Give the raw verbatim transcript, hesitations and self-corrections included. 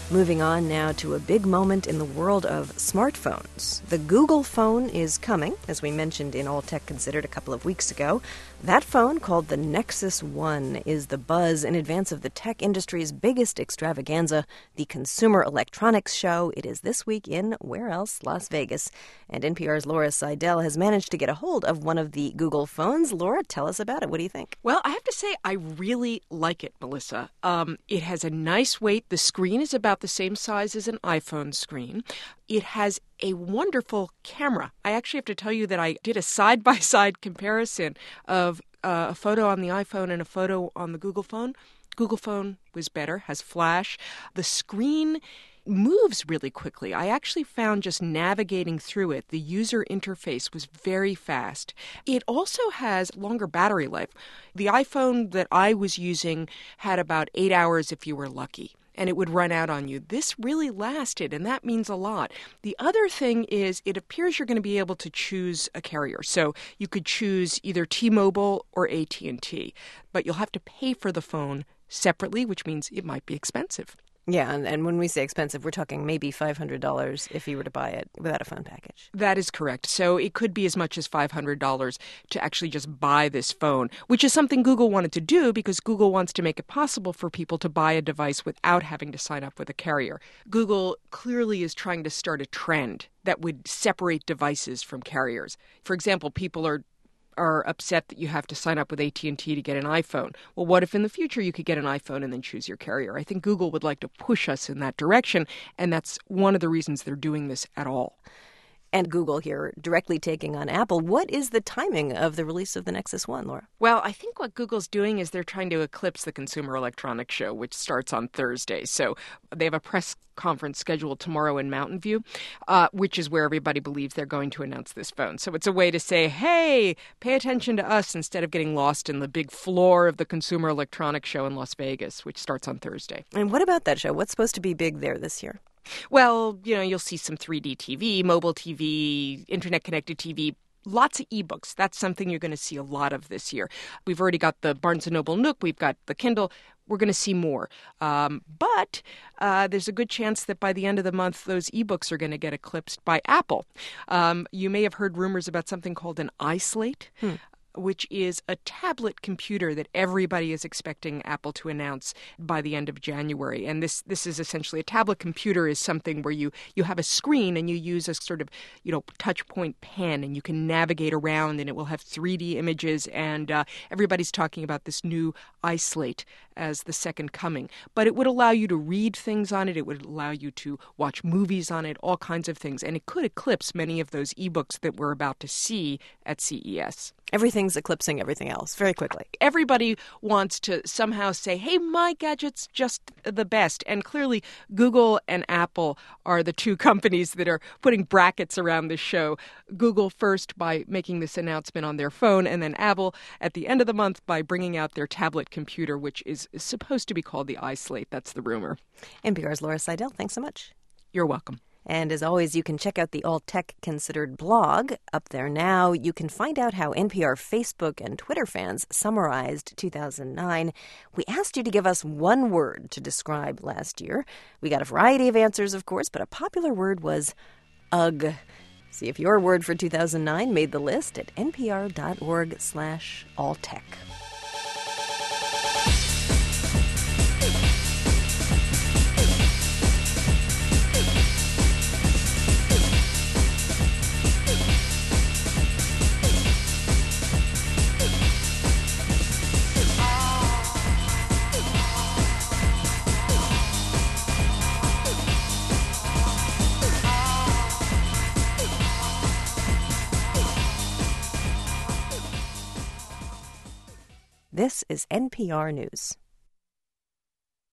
Moving on now to a big moment in the world of smartphones. The Google phone is coming, as we mentioned in All Tech Considered a couple of weeks ago. That phone, called the Nexus One, is the buzz in advance of the tech industry's biggest extravaganza, the Consumer Electronics Show. It is this week in, where else? Las Vegas. And N P R's Laura Seidel has managed to get a hold of one of the Google phones. Laura, tell us about it. What do you think? Well, I have to say I really like it, Melissa. Um, it has a nice weight. The screen is about the same size as an iPhone screen. It has a wonderful camera. I actually have to tell you that I did a side-by-side comparison of uh, a photo on the iPhone and a photo on the Google phone. Google phone was better, has flash. The screen moves really quickly. I actually found just navigating through it, the user interface was very fast. It also has longer battery life. The iPhone that I was using had about eight hours if you were lucky, and it would run out on you. This really lasted, and that means a lot. The other thing is it appears you're going to be able to choose a carrier. So you could choose either T-Mobile or A T and T, but you'll have to pay for the phone separately, which means it might be expensive. Yeah, and, and when we say expensive, we're talking maybe five hundred dollars if you were to buy it without a phone package. That is correct. So it could be as much as five hundred dollars to actually just buy this phone, which is something Google wanted to do because Google wants to make it possible for people to buy a device without having to sign up with a carrier. Google clearly is trying to start a trend that would separate devices from carriers. For example, people are are upset that you have to sign up with A T and T to get an iPhone. Well, what if in the future you could get an iPhone and then choose your carrier? I think Google would like to push us in that direction, and that's one of the reasons they're doing this at all. And Google here directly taking on Apple. What is the timing of the release of the Nexus One, Laura? Well, I think what Google's doing is they're trying to eclipse the Consumer Electronics Show, which starts on Thursday. So they have a press conference scheduled tomorrow in Mountain View, uh, which is where everybody believes they're going to announce this phone. So it's a way to say, hey, pay attention to us instead of getting lost in the big floor of the Consumer Electronics Show in Las Vegas, which starts on Thursday. And what about that show? What's supposed to be big there this year? Well, you know, you'll see some three D T V, mobile T V, internet-connected T V, lots of ebooks. That's something you're going to see a lot of this year. We've already got the Barnes and Noble Nook. We've got the Kindle. We're going to see more. Um, but uh, there's a good chance that by the end of the month, those ebooks are going to get eclipsed by Apple. Um, you may have heard rumors about something called an iSlate. Hmm. Which is a tablet computer that everybody is expecting Apple to announce by the end of January. And this this is essentially a tablet computer is something where you, you have a screen and you use a sort of, you know, touch point pen and you can navigate around and it will have three D images. And uh, everybody's talking about this new iSlate as the second coming. But it would allow you to read things on it. It would allow you to watch movies on it, all kinds of things. And it could eclipse many of those ebooks that we're about to see at C E S. Everything's eclipsing everything else very quickly. Everybody wants to somehow say, hey, my gadget's just the best. And clearly, Google and Apple are the two companies that are putting brackets around this show. Google first by making this announcement on their phone, and then Apple at the end of the month by bringing out their tablet computer, which is supposed to be called the iSlate. That's the rumor. N P R's Laura Seidel, thanks so much. You're welcome. And as always, you can check out the All Tech Considered blog. Up there now, you can find out how N P R Facebook and Twitter fans summarized two thousand nine. We asked you to give us one word to describe last year. We got a variety of answers, of course, but a popular word was ugh. See if your word for two thousand nine made the list at npr.org slash alltech. This is N P R News.